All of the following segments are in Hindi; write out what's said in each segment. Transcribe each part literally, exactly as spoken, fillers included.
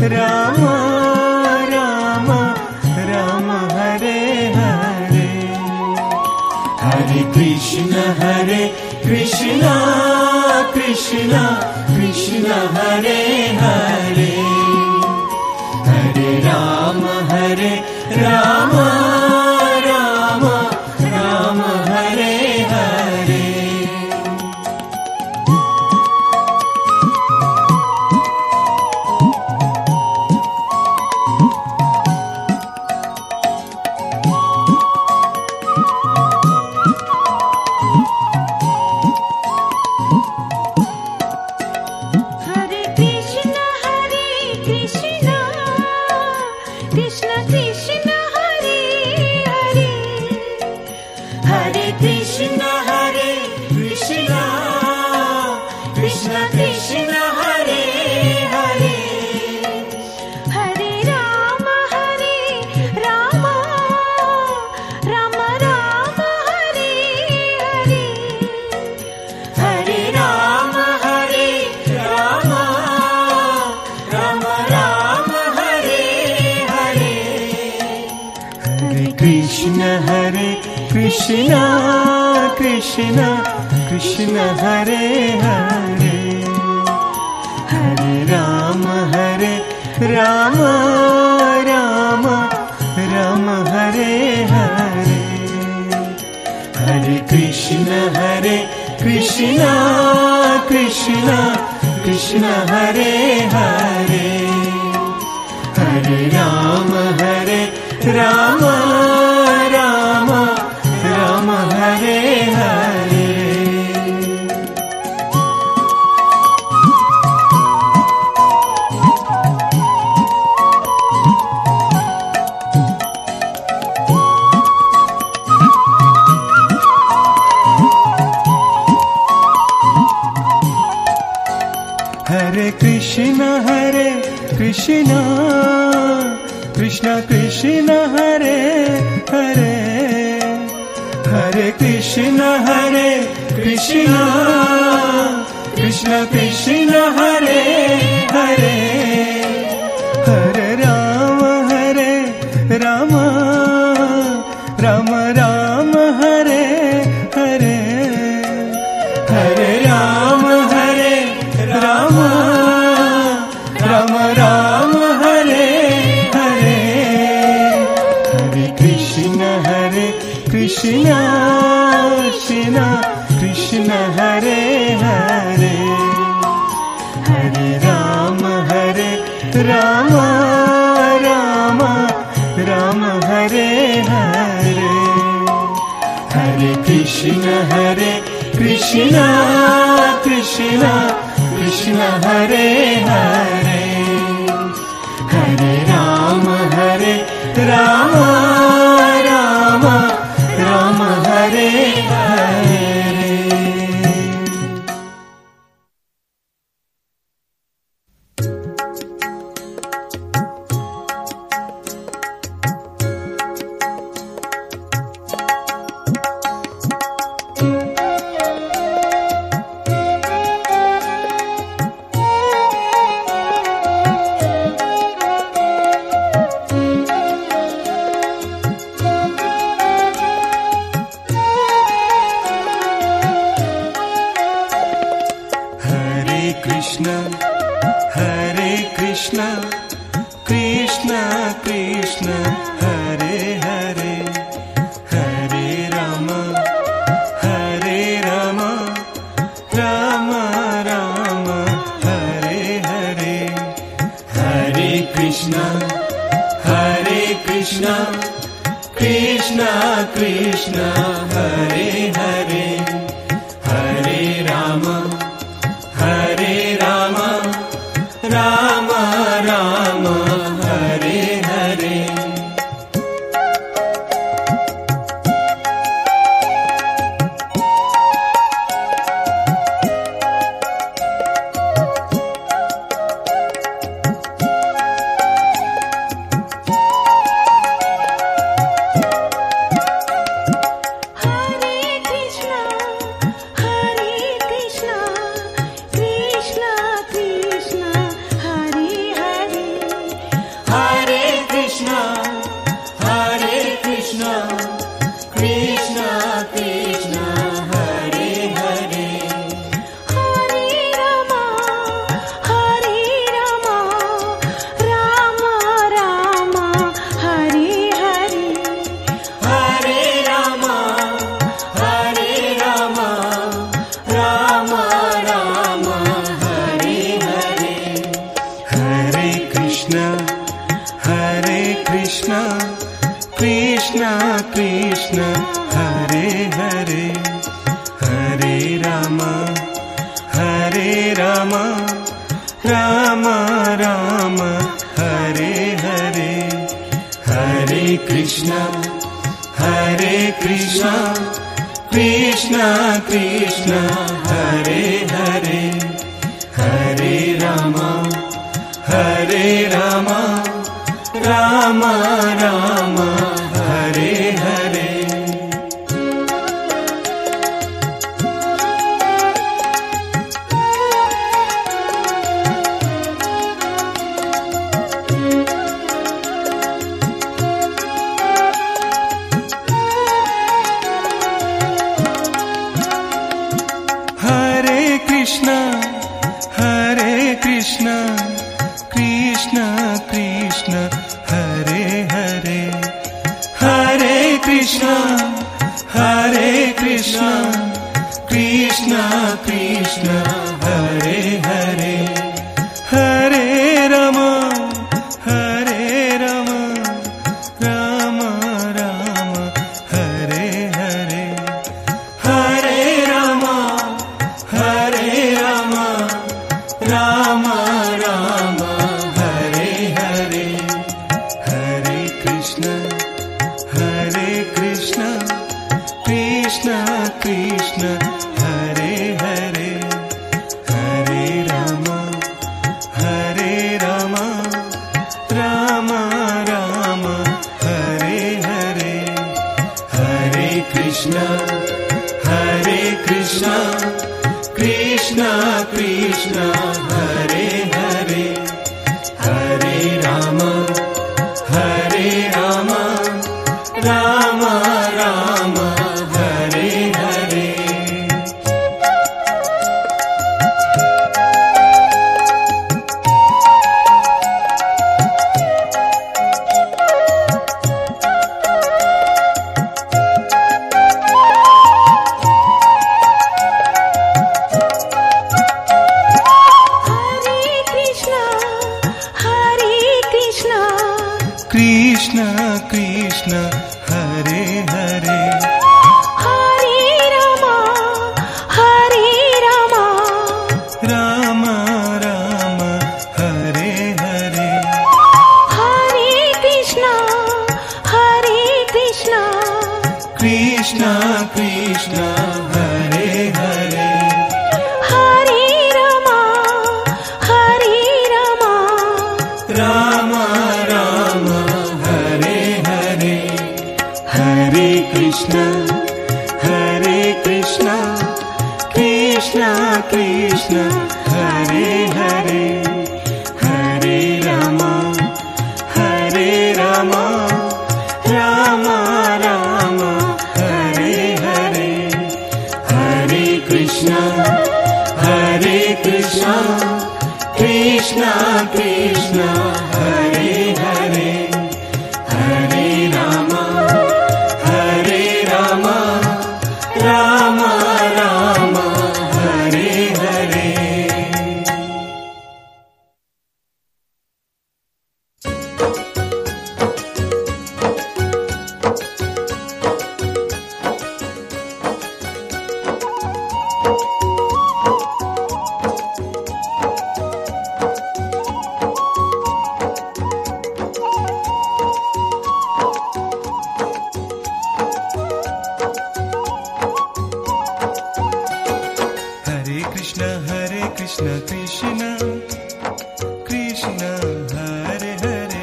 Ram Ram Ram Hare Hare. Hare Krishna Hare Krishna Krishna Krishna Hare Hare. Hare Ram Hare Ram Ram Ram Hare Hare. Krishna Krishna Krishna Hare Hare. Hare Ram Hare Ram Ram Ram Hare Hare. Hare Krishna Hare Krishna Krishna Krishna Hare Hare. Hare Ram Hare Ram Ram Ram Hare Hare. Hare Krishna Hare Krishna Krishna Krishna Hare Hare. Hare Krishna Hare Krishna Krishna Krishna Hare Hare. Hare Ram Hare Ram Ram Ram Hare Hare. Hare Ram Hare Ram Ram Ram Hare Hare. Hare Krishna Hare Krishna Krishna Krishna Hare Hare. Hare Ram Hare Ram Ram Ram Hare Hare. Hare Krishna Hare Krishna Krishna Krishna Hare Hare. Hare Ram Hare Ram Ram Ram Hare Hare. Krishna Krishna Hare Hare Hare Ram Hare Ram Ram Ram Hare Hare Hare Krishna Hare Krishna Krishna Krishna Hare Hare Hare Ram Hare Ram Ram Ram Hare Hare Hare Krishna Hare Krishna Krishna Krishna Hare Hare Hare Krishna Hare Krishna Krishna Krishna Hare Hare Hare Ram Hare Ram Ram Ram Hare Hare Hare Ram Hare Ram Ram Ram Hare Hare Hare Krishna Hare Krishna Krishna Krishna Hare Hare Hare Ram Hare Ram Ram Ram Hare Hare Hare Krishna Hare Krishna Krishna Krishna Hare Hare Hare Ram Hare Ram Ram Ram Hare Hare Krishna Krishna Hare Hare Hare Ram Hare Ram Ram Ram Hare Hare Hare Krishna Hare Krishna Krishna Krishna Hare Hare Hare Ram Hare Ram Ram Ram Hare Hare Hare Krishna Hare Krishna Krishna Krishna Hare Hare Hare Ram Hare Ram Ram Ram Hare Hare Hare Krishna Hare Krishna Krishna Krishna Hare Hare Hare Ram Hare Ram Ram Ram Hare Hare Hare Krishna Hare Krishna Krishna Krishna Hare Hare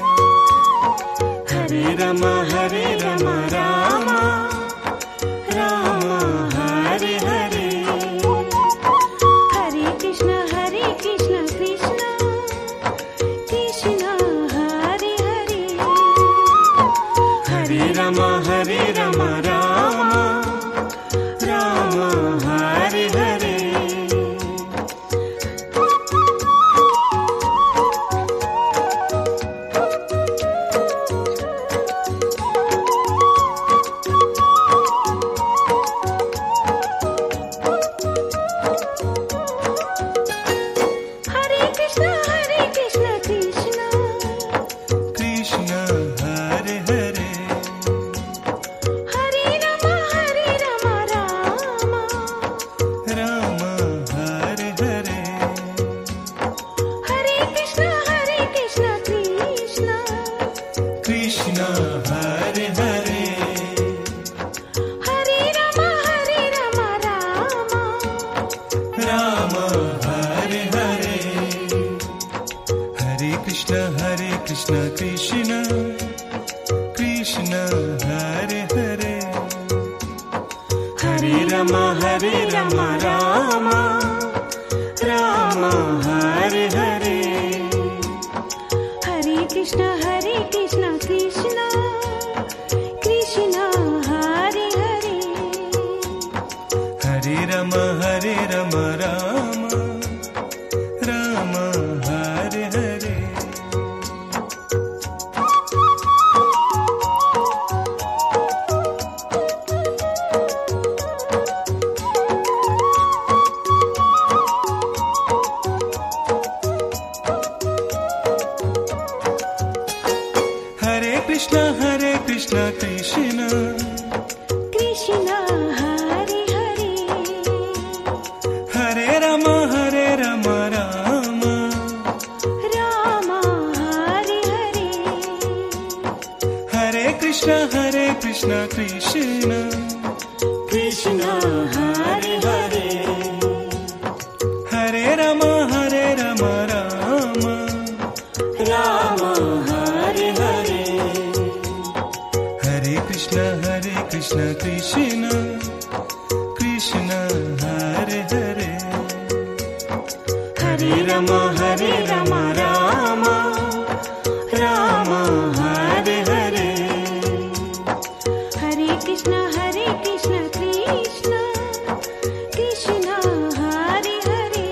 Hare Ram Hare Ram Ram Ram Hare Hare Hare Krishna Hare Krishna Krishna Krishna Hare Hare Hare Ram Hare Ram Ram Ram Hare Hare Krishna Krishna Krishna Hare Hare Hare Ram Hare Ram Ram Ram Hare Hare Hare Krishna Hare Krishna Krishna Krishna Hare Hare Hare Ram Hare Ram Ram Ram Hare Hare Krishna Hare Krishna Krishna Krishna Hare Hare Hare Ram Hare Ram Ram Ram Hare Hare Hare Krishna Hare Krishna Krishna Krishna Hare Hare Hare Ram Hare Ram Ram Ram Hare Hare Hare Krishna Hare Krishna Krishna Krishna Hare Hare Hare Ram Hare Ram Ram Ram Hare Hare Hare Krishna Hare Krishna Krishna Krishna Hare Hare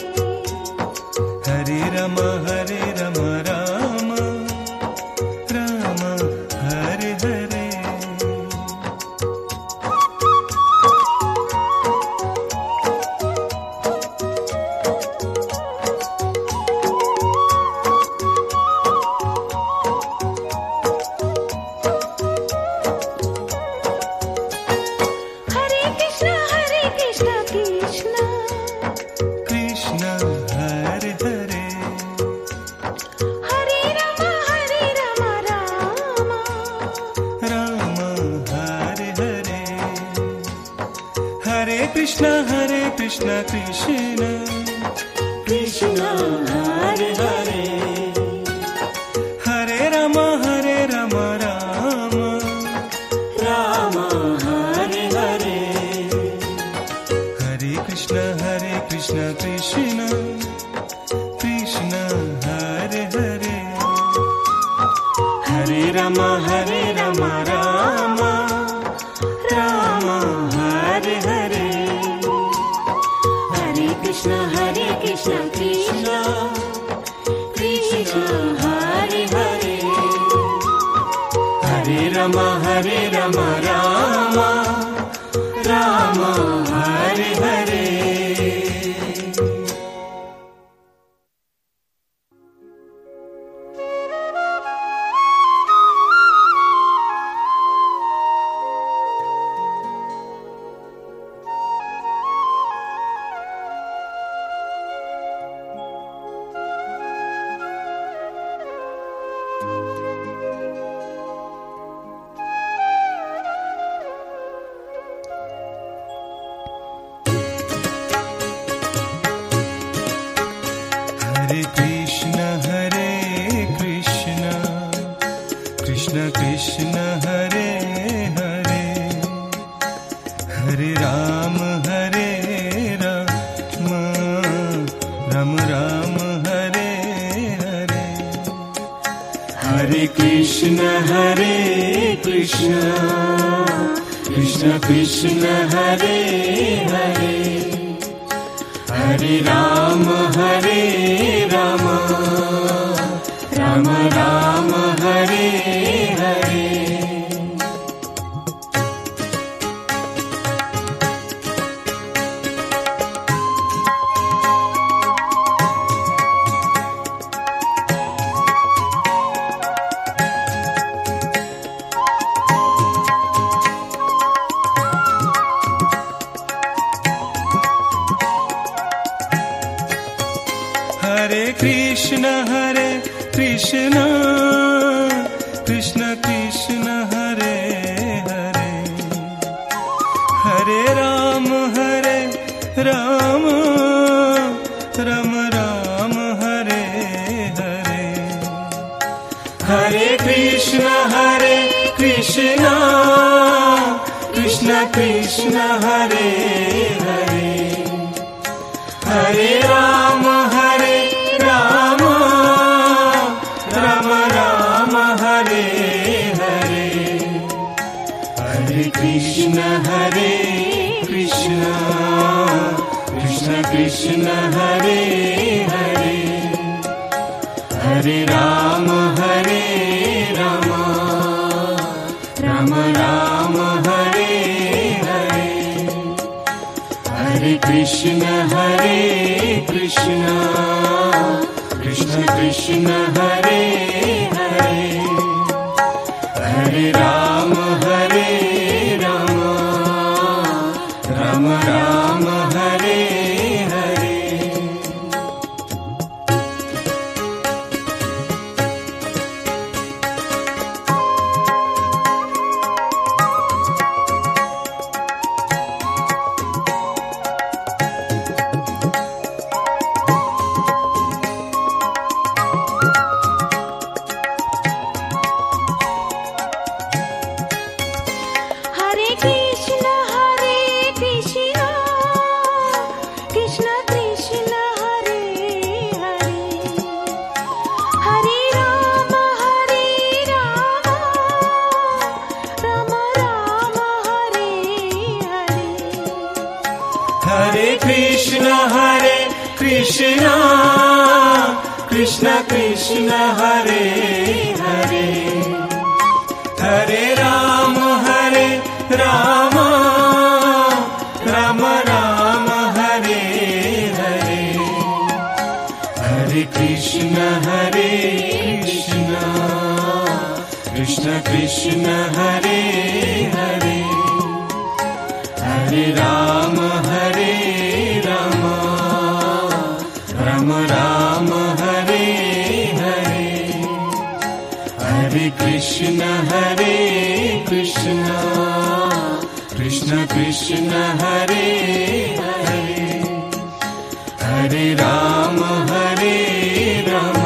Hare Ram Hare Ram Ram Ram Hare Hare Krishna Hare Krishna Krishna Krishna Hare Hare Hare Ram Hare Ram Ram Ram Hare Hare Hare Krishna Hare Krishna Krishna Krishna Hare Hare Hare Ram Hare Ram Ram Ram Hare Hare Krishna Hare Krishna Krishna Krishna Hare Hare Hare Ram Hare Ram Ram Ram Hare Hare Hare Krishna Hare Krishna Krishna Krishna Hare Hare Hare Ram Hare Ram Ram Ram Hare Hare Hare Krishna Hare Krishna Krishna Krishna Hare Hare Hare Ram Hare Ram Ram Ram Hare Hare Hare Krishna Hare Krishna Krishna Krishna Hare Hare Hare Ram Hare Ram Ram Ram Hare Hare Krishna Hare Krishna Krishna Krishna Hare Hare Hare Ram Hare Ram Ram Ram Hare Hare Hare Krishna Hare Krishna Krishna Krishna Hare Hare Hare Ram Hare Ram Ram Ram Hare Hare Hare Krishna Hare Krishna Krishna Krishna Hare Hare Hare Ram Hare Ram Ram Ram Hare Hare Hare Krishna Hare Krishna Krishna Krishna Hare Hare Hare Ram Hare Ram Ram Ram Hare Hare Hare Krishna Hare Krishna Krishna Krishna Hare Hare Hare Ram Hare Ram Ram Ram Hare Hare Hare Krishna Hare Krishna Krishna Krishna Hare Hare Hare Ram Hare Ram Ram Ram Hare Hare Hare Krishna Hare Krishna Krishna Krishna Hare Hare Hare Ram Hare Ram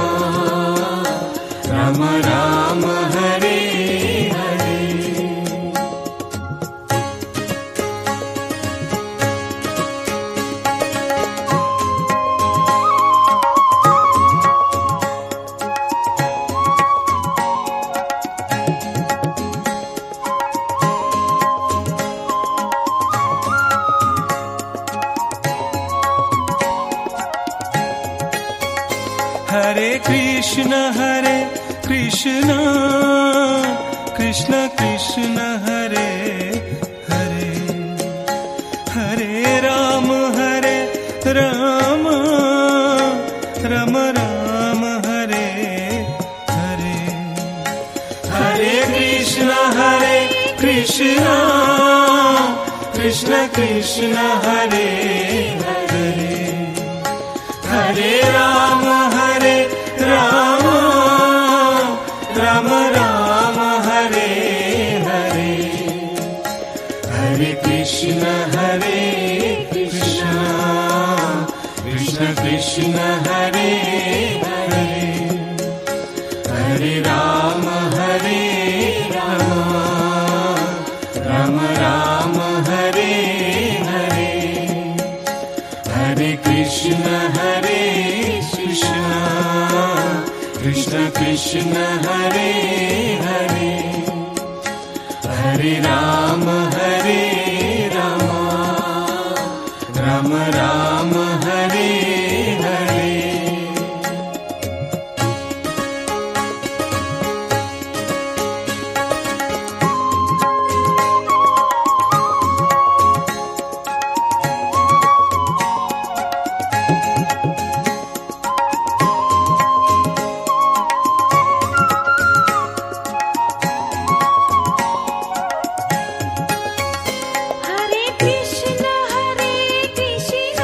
Ram Ram Hare Hare Hare Krishna Hare Krishna Krishna Krishna Hare Hare Hare Ram Hare Ram Ram Ram Hare Hare Hare Krishna Hare Krishna Krishna Krishna Hare Hare Hare Ram Hare Ram Ram Ram Hare Hare Hare Krishna Hare Krishna Krishna Krishna Hare Hare Hare Ram Hare Ram Ram Ram Hare Hare Hare Krishna Hare Krishna Krishna Krishna Hare Hare Hare Ram Hare Ram Ram Ram Hare Hare Hare Krishna Hare Krishna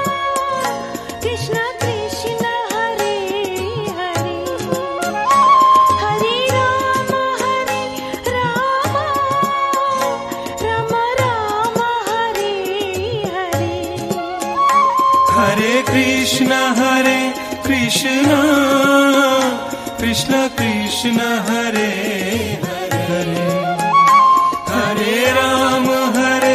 Krishna Krishna Hare Hare Hare Ram Hare Ram Ram Ram Hare Hare Hare Krishna Hare Krishna Krishna Krishna Hare Hare Hare Ram Hare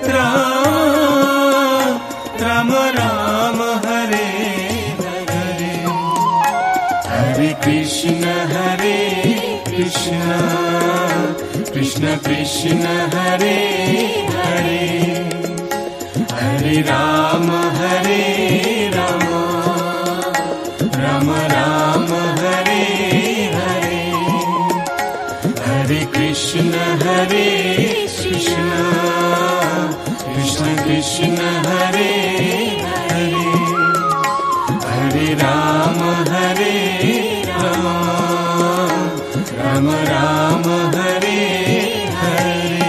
Ram Ram Ram Hare Hare Hare Krishna Hare Krishna Krishna Krishna Hare Hare Hare Ram Hare Ram Ram Ram Hare Hare Hare Krishna Hare Krishna Krishna Krishna Hare Hare Hare Ram Hare Ram Ram Ram Hare Hare.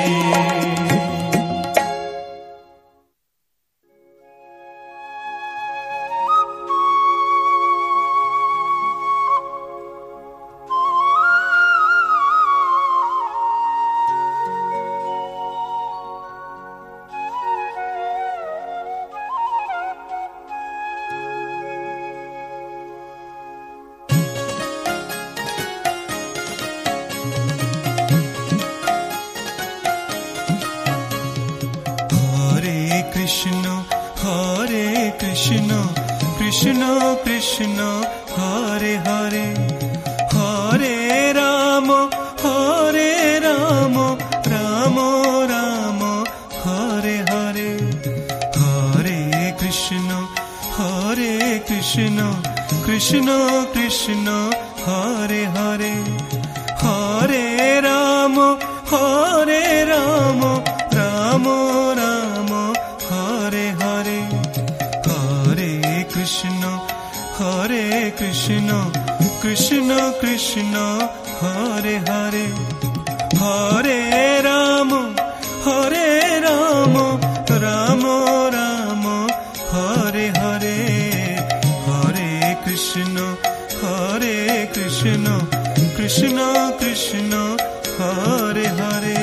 Krishna Hare Krishna Krishna Krishna Hare Hare Hare Rama Hare Rama Rama Rama Hare Hare Hare Krishna Hare Krishna Krishna Krishna Hare Hare Hare Rama Hare Rama Rama Rama Hare Hare Hare Krishna Hare Krishna Krishna Krishna Hare Hare Hare Rama Hare Rama Rama Rama Hare Hare Hare Krishna Hare Krishna Krishna Krishna Hare Hare।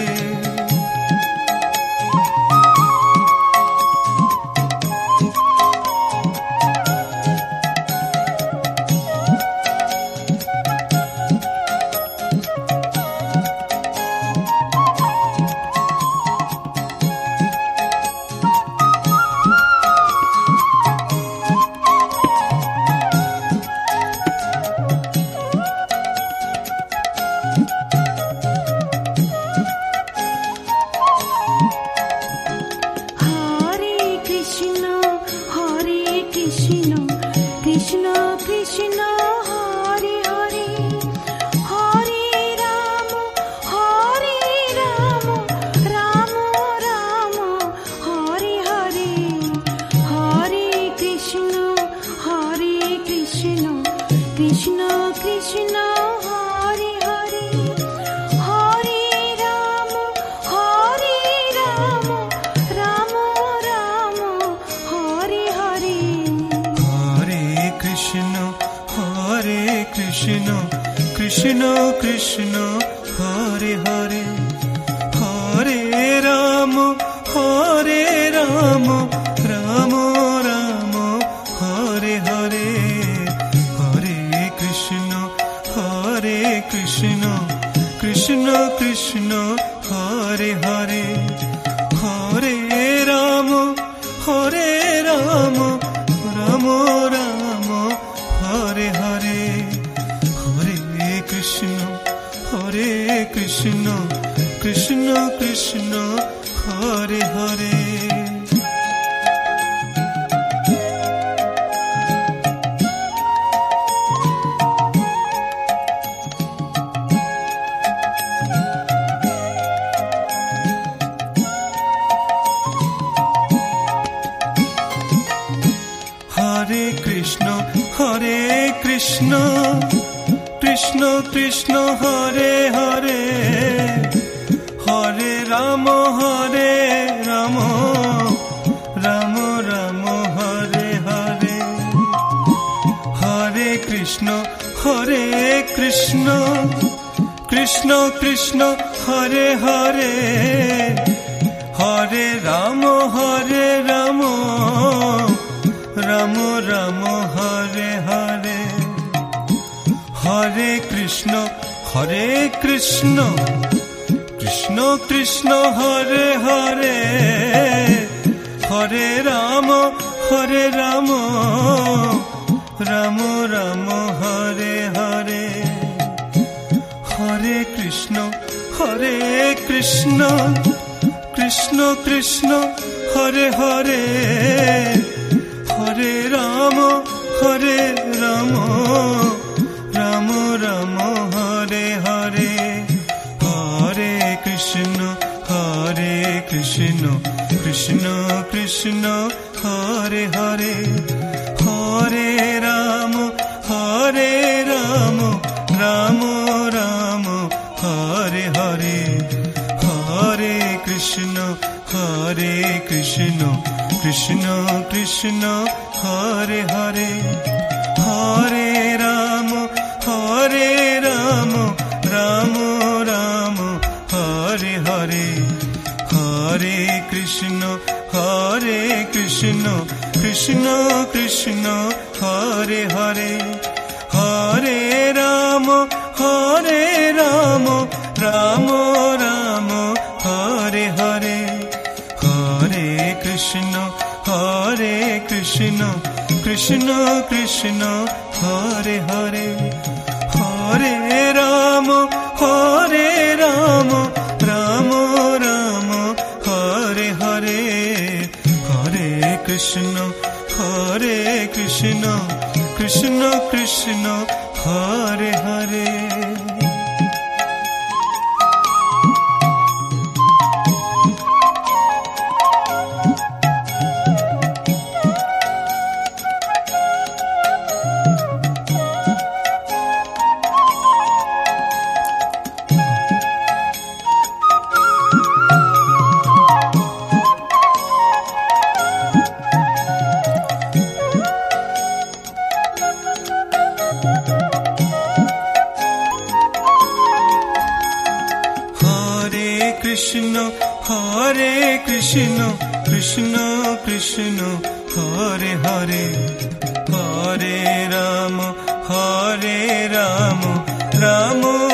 Krishna Krishna Hare Hare Hare Rama Hare Rama Rama Rama Hare Hare Hare Krishna Hare Krishna Krishna Krishna Hare Hare Hare Rama Hare Rama Rama Rama Hare Hare Krishna Hare Krishna Krishna Krishna Hare Hare। Hare Krishna Hare Krishna Krishna Krishna Hare Hare Hare Rama Hare Rama Rama Rama Hare Hare Hare Krishna Hare Krishna Krishna Krishna Hare Hare Hare Rama Hare Rama Rama Rama Hare Hare Hare Krishna Hare Krishna Krishna Krishna Hare Hare Hare Ram Hare Ram Ram Ram Hare Hare Hare Krishna Hare Krishna Krishna Krishna Hare Hare Hare Ram Hare Ram Ram Ram Hare Hare Hare Krishna Hare Krishna Krishna Krishna Hare Hare Hare Ram Hare Ram Ram Ram Hare Hare Hare Krishna Hare Krishna Krishna Krishna Hare Hare Hare Ram Hare Ram Ram Ram Hare Hare Hare Krishna Hare Krishna Krishna Krishna Hare Hare Hare Ram Hare Ram Ram Ram Hare Hare Hare Krishna Hare Krishna Krishna Krishna Hare Hare Hare Ram Hare Ram Ram Ram Hare Hare Hare Krishna Hare Krishna Krishna Krishna Hare Hare Krishna Hare Krishna Krishna Krishna Hare Hare Hare Ram Hare Ram Ram